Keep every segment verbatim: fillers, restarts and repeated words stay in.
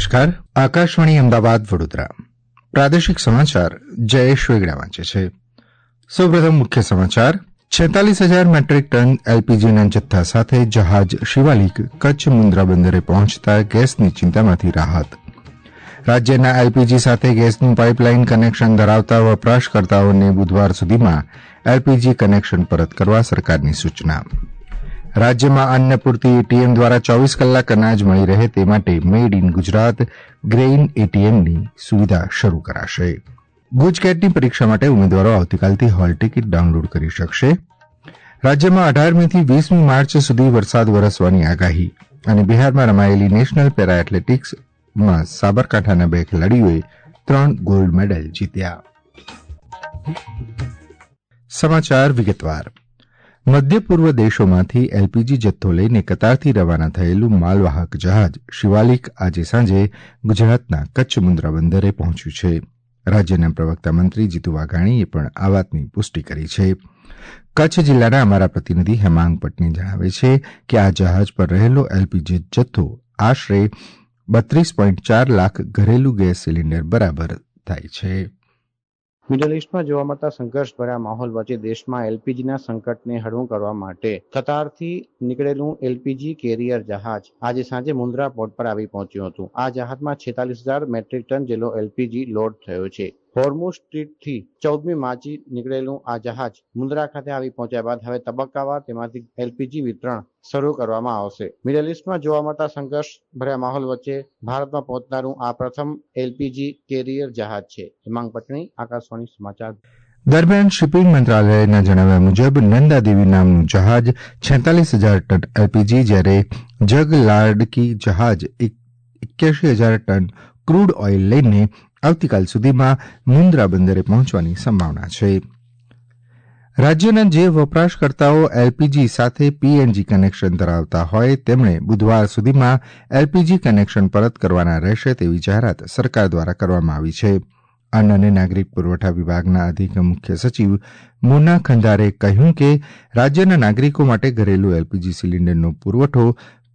નમસ્કાર. આકાશવાણી અમદાવાદ વડોદરા પ્રાદેશિક સમાચાર જયેશ વેગડા વાંચે છે. સૌપ્રથમ મુખ્ય સમાચાર. છેતાલીસ હજાર મેટ્રિક ટન એલપીજીના જથ્થા સાથે જહાજ શિવાલિક કચ્છ મુન્દ્રા બંદરે પહોંચતા ગેસની ચિંતામાંથી રાહત. રાજ્યના એલપીજી સાથે ગેસનું પાઇપલાઇન કનેક્શન ધરાવતા વપરાશકર્તાઓને બુધવાર સુધીમાં એલપીજી કનેક્શન પરત કરવા સરકારની સૂચના. રાજ્યમાં અન્ન પૂર્તિ એટીએમ દ્વારા ચોવીસ કલાક અનાજ મળી રહે તે માટે મેડ ઇન ગુજરાત ગ્રેઇન એટીએમની સુવિધા શરૂ કરાશે. ગુજકેટની પરીક્ષા માટે ઉમેદવારો આવતીકાલથી હોલ ટિકિટ ડાઉનલોડ કરી શકશે. રાજ્યમાં અઢાર મે થી વીસમી માર્ચ સુધી વરસાદ વરસવાની આગાહી અને બિહારમાં રમાયેલી નેશનલ પેરા એથ્લેટિક્સમાં સાબરકાંઠાના બે ખેલાડીઓએ ત્રણ ગોલ્ડ મેડલ જીત્યા. સમાચાર વિગતવાર. મધ્ય પૂર્વ દેશોમાંથી એલપીજી જથ્થો લઈને કતારથી રવાના થયેલું માલવાહક જહાજ શિવાલિક આજે સાંજે ગુજરાતના કચ્છ મુન્દ્રા બંદરે પહોંચ્યું છે. રાજ્યના પ્રવક્તા મંત્રી જીતુ વાઘાણીએ પણ આ વાતની પુષ્ટિ કરી છે. કચ્છ જિલ્લાના અમારા પ્રતિનિધિ હેમાંગ પટની જણાવે છે કે આ જહાજ પર રહેલો એલપીજી જથ્થો આશરે બત્રીસ પોઈન્ટ ચાર લાખ ઘરેલું ગેસ સિલિન્ડર બરાબર થાય છે. મિડલ ઇસ્ટમાં જોવા મળતા સંઘર્ષભર્યા માહોલ વચ્ચે દેશમાં એલપીજીના સંકટને હળવું કરવા માટે કતારથી નીકળેલું એલપીજી કેરિયર જહાજ આજે સાંજે મુન્દ્રા પોર્ટ પર આવી પહોંચ્યું હતું. આ જહાજમાં છેતાલીસ હજાર મેટ્રિક ટન જેટલો એલપીજી લોડ થયો છે. હોર્મુઝ સ્ટ્રીટથી ચૌદમી માર્ચે નીકળેલું આ જહાજ મુન્દ્રા ખાતે આવી પહોંચ્યા બાદ હવે તબક્કાવાર તેમાંથી એલપીજી વિતરણ શરૂ કરવામાં આવશે. મિડલ ઇસ્ટમાં જોવા મળતા સંઘર્ષ ભર્યા માહોલ વચ્ચે ભારતમાં પહોંચનારું આ પ્રથમ એલપીજી કેરિયર જહાજ છે. હેમાંગ પટણી, આકાશવાણી સમાચાર. દરમિયાન શિપિંગ મંત્રાલયના જણાવ્યા મુજબ નંદાદેવી નામનું જહાજ છેતાલીસ હજાર ટન એલપીજી જ્યારે જગ લાડકી જહાજ એક્યાસી હજાર ટન ક્રૂડ ઓઇલ લઈને આવતીકાલ સુધીમાં મુન્દ્રા બંદરે પહોંચવાની સંભાવના છે. રાજ્યના જે વપરાશકર્તાઓ એલપીજી સાથે પીએનજી કનેક્શન ધરાવતા હોય તેમણે બુધવાર સુધીમાં એલપીજી કનેક્શન પરત કરવાના રહેશે તેવી જાહેરાત સરકાર દ્વારા કરવામાં આવી છે. અન્ન અને નાગરિક પુરવઠા વિભાગના અધિક મુખ્ય સચિવ મોના ખંડારે કહ્યું કે રાજ્યના નાગરિકો માટે ઘરેલું એલપીજી સિલિન્ડરનો પુરવઠો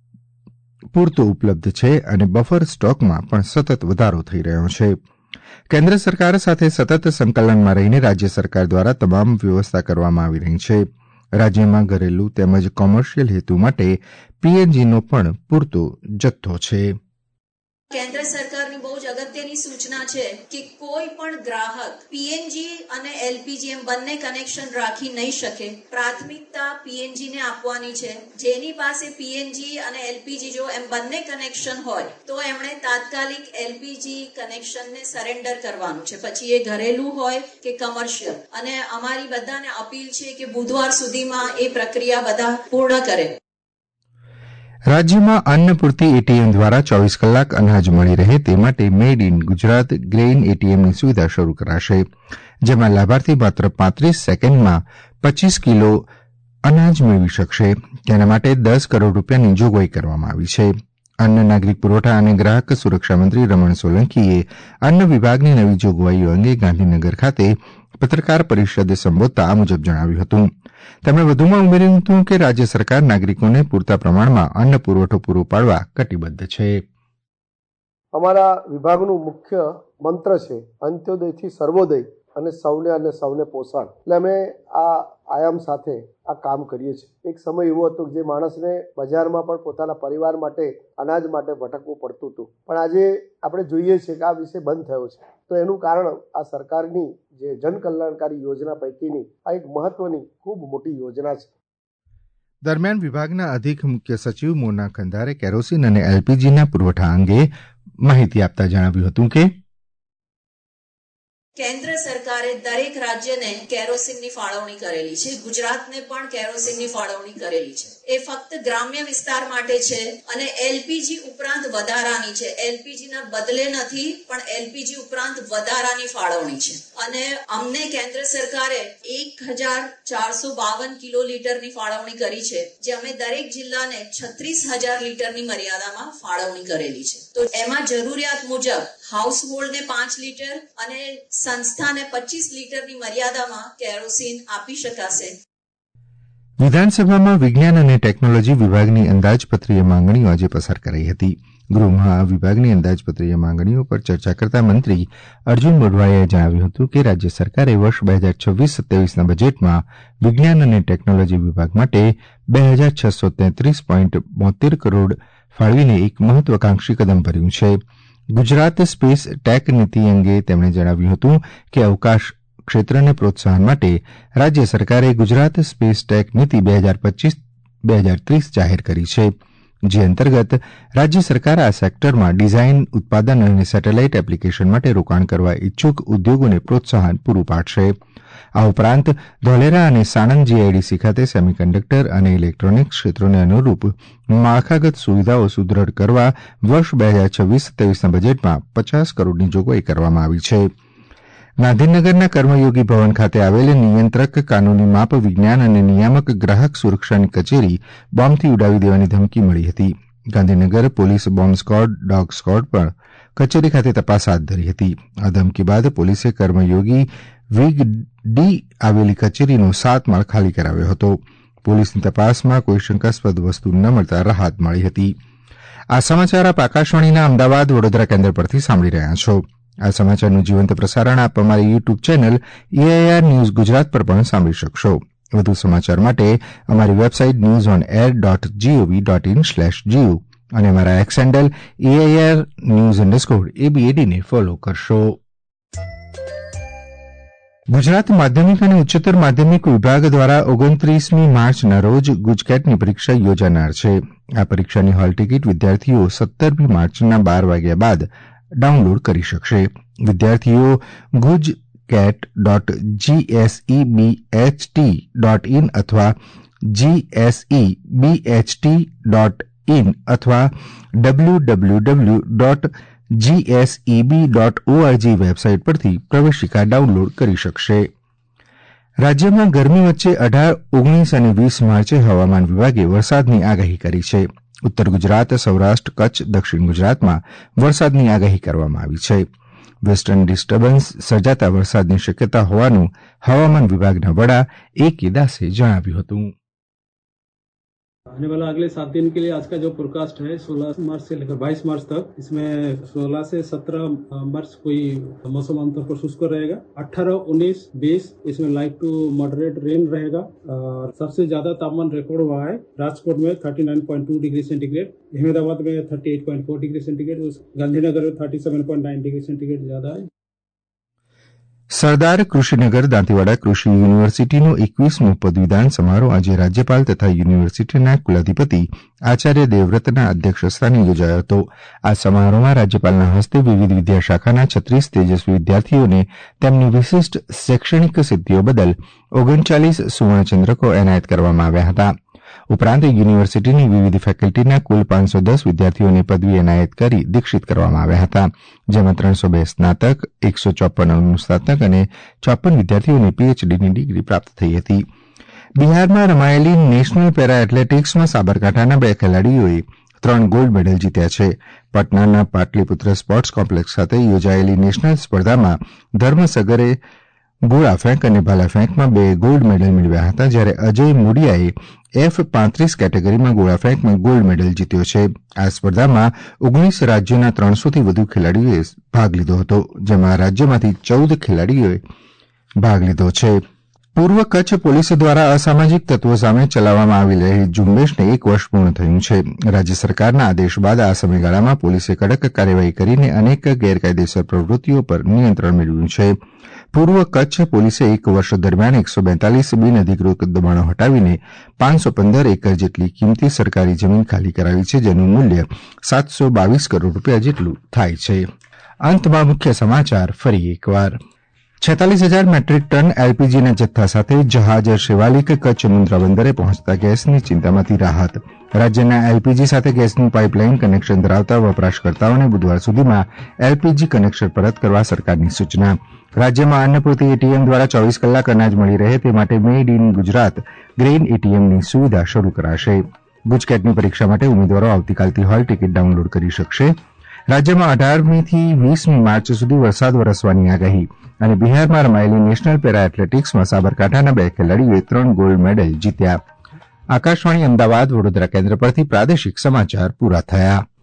પૂરતો ઉપલબ્ધ છે અને બફર સ્ટોકમાં પણ સતત વધારો થઈ રહ્યો છે. કેન્દ્ર સરકાર સાથે સતત સંકલનમાં રહીને રાજ્ય સરકાર દ્વારા તમામ વ્યવસ્થા કરવામાં આવી રહી છે. રાજ્યમાં ઘરેલું તેમજ કોમર્શિયલ હેતુ માટે પીએનજીનો પણ પૂરતો જથ્થો છે. કેન્દ્ર સરકારની બહુ જ અગત્યની સૂચના છે કે કોઈ પણ ગ્રાહક પીએનજી અને એલપીજી એમ બંને કનેક્શન રાખી નહીં શકે. પ્રાથમિકતા પીએનજી ને આપવાની છે. જેની પાસે પીએનજી અને એલપીજી જો એમ બંને કનેક્શન હોય તો એમણે તાત્કાલિક એલપીજી કનેક્શન ને સરેન્ડર કરવાનું છે, પછી એ ઘરેલું હોય કે કમર્શિયલ. અને અમારી બધાને અપીલ છે કે બુધવાર સુધીમાં એ પ્રક્રિયા બધા પૂર્ણ કરે. રાજ્યમાં અન્ન પૂર્તિ એટીએમ દ્વારા ચોવીસ કલાક અનાજ મળી રહે તે માટે મેડ ઇન ગુજરાત ગ્રેઇન એટીએમની સુવિધા શરૂ કરાશે, જેમાં લાભાર્થી માત્ર પાંત્રીસ સેકન્ડમાં પચીસ કિલો અનાજ મેળવી શકશે. તેના માટે દસ કરોડ રૂપિયાની જોગવાઈ કરવામાં આવી છે. અન્ન નાગરિક પુરવઠા અને ગ્રાહક સુરક્ષા મંત્રી રમણ સોલંકીએ અન્ન વિભાગની નવી જોગવાઈઓ અંગે ગાંધીનગર ખાતે પત્રકાર પરિષદ સંબોધતા આ મુજબ જણાવ્યું હતું. તેમણે વધુમાં ઉમેર્યું હતું કે રાજ્ય સરકાર નાગરિકોને પૂરતા પ્રમાણમાં અન્ન પુરવઠો પૂરો પાડવા કટિબદ્ધ છે. અમારા વિભાગનું મુખ્ય મંત્ર છે અંત્યોદયથી સર્વોદય અને સૌને અને સૌને પોષણ. એટલે અમે આ આયામ સાથે આ કામ કરીએ છીએ. એક સમય એવો હતો કે જે માણસને બજારમાં પણ પોતાના પરિવાર માટે અનાજ માટે ભટકવું પડતું હતું, પણ આજે આપણે જોઈએ છીએ કે આ વિષય બંધ થયો છે. તો એનું કારણ આ સરકારની જે જનકલ્યાણકારી યોજના પૈકીની આ એક મહત્વની ખૂબ મોટી યોજના છે. દરમિયાન વિભાગના અધિક મુખ્ય સચિવ મોના ખંધારે કેરોસીન અને એલપીજીના પુરવઠા અંગે માહિતી આપતા જણાવ્યું હતું કે કેન્દ્ર સરકારે દરેક રાજ્યને કેરોસીનની ફાળવણી કરેલી છે. ગુજરાતને પણ કેરોસીનની ફાળવણી કરેલી છે. એ ફક્ત ગ્રામ્ય વિસ્તાર માટે છે અને એલપીજી ઉપરાંત વધારાની છે. એલપીજીના બદલે નથી, પણ એલપીજી ઉપરાંત વધારાની ફાળવણી છે. અને અમને કેન્દ્ર સરકારે એક હજાર ચારસો બાવન કિલો લીટરની ફાળવણી કરી છે, જે અમે દરેક જિલ્લાને છત્રીસ હજાર લીટરની મર્યાદામાં ફાળવણી કરેલી છે. તો એમાં જરૂરિયાત મુજબ હાઉસ હોલ્ડને પાંચ લીટર અને સંસ્થાને પચીસ લીટરની મર્યાદામાં કેરોસીન આપી શકાશે. વિધાનસભામાં વિજ્ઞાન અને ટેકનોલોજી વિભાગની અંદાજપત્રીય માંગણીઓ આજે પસાર કરાઈ હતી. ગૃહમાં વિભાગની અંદાજપત્રીય માંગણીઓ પર ચર્ચા કરતા મંત્રી અર્જુન મોઢવાડિયાએ જણાવ્યું હતું કે રાજ્ય સરકારે વર્ષ બે હજાર છવ્વીસ સત્યાવીસના બજેટમાં વિજ્ઞાન અને ટેકનોલોજી વિભાગ માટે બે હજાર છસો તેત્રીસ પોઈન્ટ બોતેર કરોડ ફાળવીને એક મહત્વાકાંક્ષી કદમ ભર્યું છે. ગુજરાત સ્પેસ ટેક નીતિ અંગે તેમણે જણાવ્યું હતું કે અવકાશ ક્ષેત્રને પ્રોત્સાહન માટે રાજ્ય સરકારે ગુજરાત સ્પેસ ટેક નીતિ બે હજાર પચીસ બે હજાર ત્રીસ જાહેર કરી છે, જે અંતર્ગત રાજ્ય સરકાર આ સેક્ટરમાં ડિઝાઇન, ઉત્પાદન અને સેટેલાઇટ એપ્લિકેશન માટે રોકાણ કરવા ઇચ્છુક ઉદ્યોગોને પ્રોત્સાહન પૂરું પાડશે. આ ઉપરાંત ધોલેરા અને સાણંદ જીઆઈડીસી ખાતે સેમિકન્ડક્ટર અને ઇલેક્ટ્રોનિક્સ ક્ષેત્રોને અનુરૂપ માળખાગત સુવિધાઓ સુદ્રઢ કરવા વર્ષ બે હજાર છવ્વીસ સત્યાવીસના બજેટમાં પચાસ કરોડની જોગવાઈ કરવામાં આવી છે. ગાંધીનગરના કર્મયોગી ભવન ખાતે આવેલ નિયંત્રક કાનૂની માપ વિજ્ઞાન અને નિયામક ગ્રાહક સુરક્ષાની કચેરી બોમ્બથી ઉડાવી દેવાની ધમકી મળી હતી. Gandhinagar police bomb squad, dog squad પણ કચેરી ખાતે તપાસ હાથ ધરી હતી. આ ધમકી બાદ પોલીસે કર્મયોગી વિગ ડી આવેલી કચેરીનો સાત માળ ખાલી કરાવ્યો હતો. પોલીસની તપાસમાં કોઈ શંકાસ્પદ વસ્તુ ન મળતા રાહત મળી હતી. આ સમાચાર આપ આકાશવાણીના અમદાવાદ વડોદરા કેન્દ્ર પરથી સાંભળી રહ્યા છો. આ સમાચારનું જીવંત પ્રસારણ આપ અમારી YouTube channel AIR news Gujarat પર પણ સાંભળી શકશો. વધુ સમાચાર માટે અમારી website news on air dot GOV dot in slash GO અને અમારા X handle AIR news underscore એબીએડીને ફોલો કરશો. ગુજરાત માધ્યમિક અને ઉચ્ચતર માધ્યમિક વિભાગ દ્વારા ઓગણત્રીસમી માર્ચના રોજ ગુજકેટની પરીક્ષા યોજાનાર છે. આ પરીક્ષાની હોલ ટિકિટ વિદ્યાર્થીઓ સત્તરમી માર્ચના બાર વાગ્યા બાદ ડાઉનલોડ કરી શકશે. વિદ્યાર્થીઓ GUJCET dot GSEBHT dot in અથવા જીએસઈબીએચટી ડોટ ઇન અથવા W W W dot GSEB dot ORG website પરથી પ્રવેશિકા ડાઉનલોડ કરી શકશે. રાજ્યમાં ગરમી વચ્ચે અઢાર, ઓગણીસ અને વીસ માર્ચે હવામાન વિભાગે વરસાદની આગાહી કરી છે. ઉત્તર ગુજરાત, સૌરાષ્ટ્ર, કચ્છ, દક્ષિણ ગુજરાતમાં વરસાદની આગાહી કરવામાં આવી છે. વેસ્ટર્ન ડિસ્ટર્બન્સ સર્જાતા વરસાદની શક્યતા હોવાનું હવામાન વિભાગના વડા એ કે દાસે જણાવ્યું હતું. आने वाला अगले सात दिन के लिए आज का जो फोरकास्ट है सोलह मार्च से लेकर बाईस मार्च तक, इसमें सोलह से सत्रह मार्च कोई मौसम आमतौर पर शुष्क रहेगा. अठारह, उन्नीस, बीस इसमें लाइट टू मॉडरेट रेन रहेगा. और सबसे ज्यादा तापमान रिकॉर्ड हुआ है राजकोट में उनतालीस पॉइंट दो डिग्री सेंटीग्रेड, अहमदाबाद में अड़तीस पॉइंट चार डिग्री सेंटीग्रेड, गांधीनगर में सैंतीस पॉइंट नौ डिग्री सेंटीग्रेड ज्यादा है. સરદાર કૃષિનગર દાંતીવાડા કૃષિ યુનિવર્સિટીનો એકવીસમો પદવીદાન સમારોહ આજે રાજ્યપાલ તથા યુનિવર્સિટીના કુલાધિપતિ આચાર્ય દેવવ્રતના અધ્યક્ષસ્થાને યોજાયો હતો. આ સમારોહમાં રાજ્યપાલના હસ્તે વિવિધ વિદ્યાશાખાના છત્રીસ તેજસ્વી વિદ્યાર્થીઓને તેમની વિશિષ્ટ શૈક્ષણિક સિદ્ધિઓ બદલ ઓગણચાલીસ સુવર્ણચંદ્રકો એનાયત કરવામાં આવ્યા હતા. ઉપરાંત યુનિવર્સિટીની વિવિધ ફેકલ્ટીના કુલ પાંચસો દસ વિદ્યાર્થીઓને પદવી એનાયત કરી દીક્ષિત કરવામાં આવ્યા હતા, જેમાં ત્રણસો બે સ્નાતક, એકસો ચોપન અનુસ્નાતક અને ચોપન વિદ્યાર્થીઓને પીએચડીની ડિગ્રી પ્રાપ્ત થઈ હતી. બિહારમાં રમાયેલી નેશનલ પેરા એથ્લેટિક્સમાં સાબરકાંઠાના બે ખેલાડીઓએ ત્રણ ગોલ્ડ મેડલ જીત્યા છે. પટનાના પાટલીપુત્ર સ્પોર્ટ્સ કોમ્પ્લેક્સ ખાતે યોજાયેલી નેશનલ સ્પર્ધામાં ધર્મસગરે ગોળા ફેંક અને ભાલા ફેંકમાં બે ગોલ્ડ મેડલ મેળવ્યા હતા, જ્યારે અજય મોડિયાએ એફ પાંત્રીસ કેટેગરીમાં ગોળા ફેંકમાં ગોલ્ડ મેડલ જીત્યો છે. આ સ્પર્ધામાં ઓગણીસ રાજ્યોના ત્રણસોથી વધુ ખેલાડીઓએ ભાગ લીધો હતો, જેમાં રાજ્યમાંથી ચૌદ ખેલાડીઓએ ભાગ લીધો છે. પૂર્વ કચ્છ પોલીસ દ્વારા અસામાજિક તત્વો સામે ચલાવવામાં આવી રહેલી ઝુંબેશને એક વર્ષ પૂર્ણ થયું છે. રાજ્ય સરકારના આદેશ બાદ આ સમયગાળામાં પોલીસે કડક કાર્યવાહી કરીને અનેક ગેરકાયદેસર પ્રવૃત્તિઓ પર નિયંત્રણ મેળવ્યું છે. પૂર્વ કચ્છ પોલીસે એક વર્ષ દરમિયાન એકસો બેતાલીસ બિનઅધિકૃત દબાણો હટાવીને પાંચસો પંદર એકર જેટલી કિંમતી સરકારી જમીન ખાલી કરાવી છે, જેનું મૂલ્ય સાતસો બાવીસ કરોડ રૂપિયા જેટલું થાય છે. અંતમાં મુખ્ય સમાચાર ફરી એકવાર. છેતાલીસ હજાર મેટ્રિક ટન એલપીજીના જથ્થા સાથે જહાજ શિવાલિક કચ્છ મુન્દ્રા બંદરે પહોંચતા ગેસની ચિંતામાંથી રાહત. રાજ્યના એલપીજી સાથે ગેસનું પાઇપલાઇન કનેક્શન ધરાવતા વપરાશકર્તાઓને બુધવાર સુધીમાં એલપીજી કનેક્શન પરત કરવા સરકારની સૂચના. રાજ્યમાં અન્નપૂર્તિ એટીએમ દ્વારા ચોવીસ કલાક અનાજ મળી રહે તે માટે મેડ ઇન ગુજરાત ગ્રેઇન એટીએમની સુવિધા શરૂ કરાશે. ગુજકેટની પરીક્ષા માટે ઉમેદવારો આવતીકાલથી હોલ ટિકિટ ડાઉનલોડ કરી શકશે. રાજ્યમાં અઢારમીથી વીસમી માર્ચ સુધી વરસાદ વરસવાની આગાહી. અને બિહારમાં રમાયેલી નેશનલ પેરા એથ્લેટિક્સમાં સાબરકાંઠાના બે ખેલાડીઓએ ત્રણ ગોલ્ડ મેડલ જીત્યા. આકાશવાણી અમદાવાદ વડોદરા કેન્દ્ર પરથી પ્રાદેશિક સમાચાર પૂરા થયા.